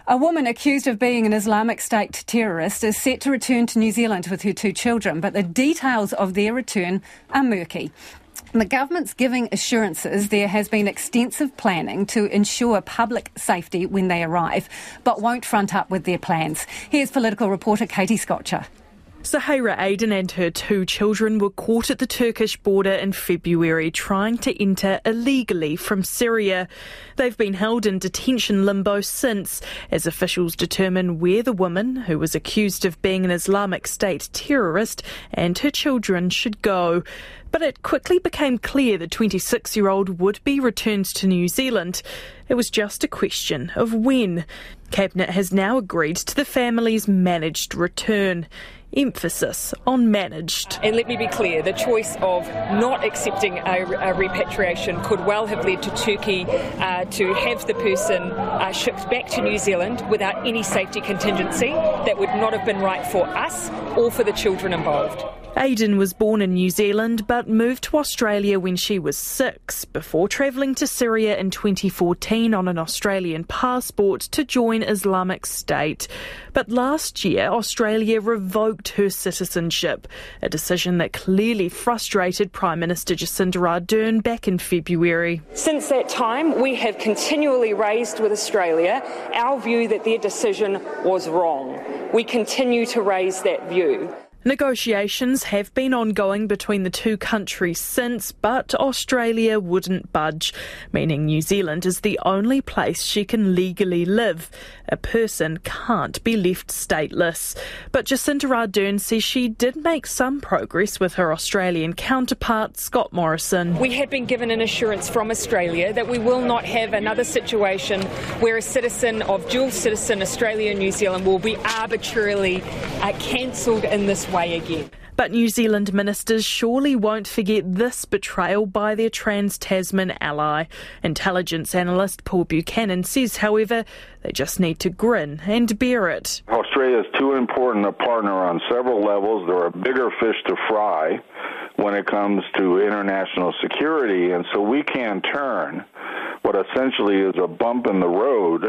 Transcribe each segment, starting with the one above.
A woman accused of being an Islamic State terrorist is set to return to New Zealand with her 2 children, but the details of their return are murky. The government's giving assurances there has been extensive planning to ensure public safety when they arrive, but won't front up with their plans. Here's political reporter Katie Scotcher. Suhaira Aden and her 2 children were caught at the Turkish border in February trying to enter illegally from Syria. They've been held in detention limbo since, as officials determine where the woman, who was accused of being an Islamic State terrorist, and her children should go. But it quickly became clear the 26-year-old would be returned to New Zealand. It was just a question of when. Cabinet has now agreed to the family's managed return. Emphasis on managed. And let me be clear, the choice of not accepting a repatriation could well have led to Turkey to have the person shipped back to New Zealand without any safety contingency. That would not have been right for us or for the children involved. Aden was born in New Zealand but moved to Australia when she was 6, before travelling to Syria in 2014 on an Australian passport to join Islamic State. But last year, Australia revoked her citizenship, a decision that clearly frustrated Prime Minister Jacinda Ardern back in February. Since that time, we have continually raised with Australia our view that their decision was wrong. We continue to raise that view. Negotiations have been ongoing between the 2 countries since, but Australia wouldn't budge, meaning New Zealand is the only place she can legally live. A person can't be left stateless. But Jacinda Ardern says she did make some progress with her Australian counterpart, Scott Morrison. We have been given an assurance from Australia that we will not have another situation where a citizen of dual citizen Australia and New Zealand will be arbitrarily cancelled in this way again. But New Zealand ministers surely won't forget this betrayal by their trans-Tasman ally. Intelligence analyst Paul Buchanan says, however, they just need to grin and bear it. Australia is too important a partner on several levels. There are bigger fish to fry when it comes to international security, and so we can turn what essentially is a bump in the road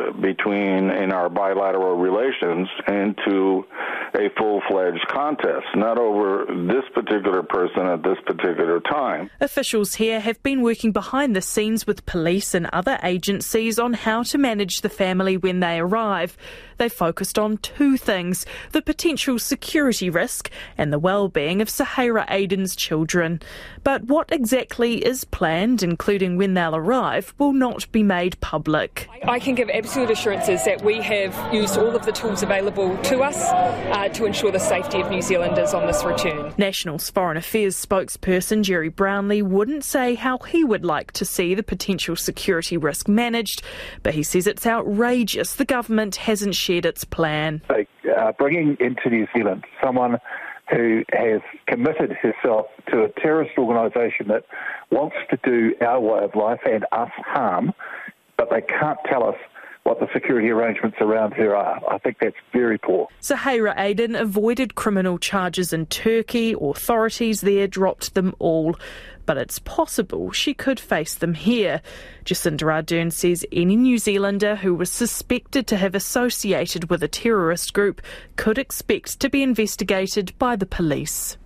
in our bilateral relations into a full-fledged contest, not over this particular person at this particular time. Officials here have been working behind the scenes with police and other agencies on how to manage the family when they arrive. They focused on 2 things: the potential security risk and the well-being of Suhaira Aden's children. But what exactly is planned, including when they'll arrive, will not be made public. I can give absolute assurances that we have used all of the tools available to us to ensure the safety of New Zealanders on this return. National's Foreign Affairs spokesperson Jerry Brownlee wouldn't say how he would like to see the potential security risk managed, but he says it's outrageous the government hasn't shared its plan. Bringing into New Zealand someone who has committed herself to a terrorist organisation that wants to do our way of life and us harm, but they can't tell us what the security arrangements around her are. I think that's very poor. Suhaira Aden avoided criminal charges in Turkey. Authorities there dropped them all. But it's possible she could face them here. Jacinda Ardern says any New Zealander who was suspected to have associated with a terrorist group could expect to be investigated by the police.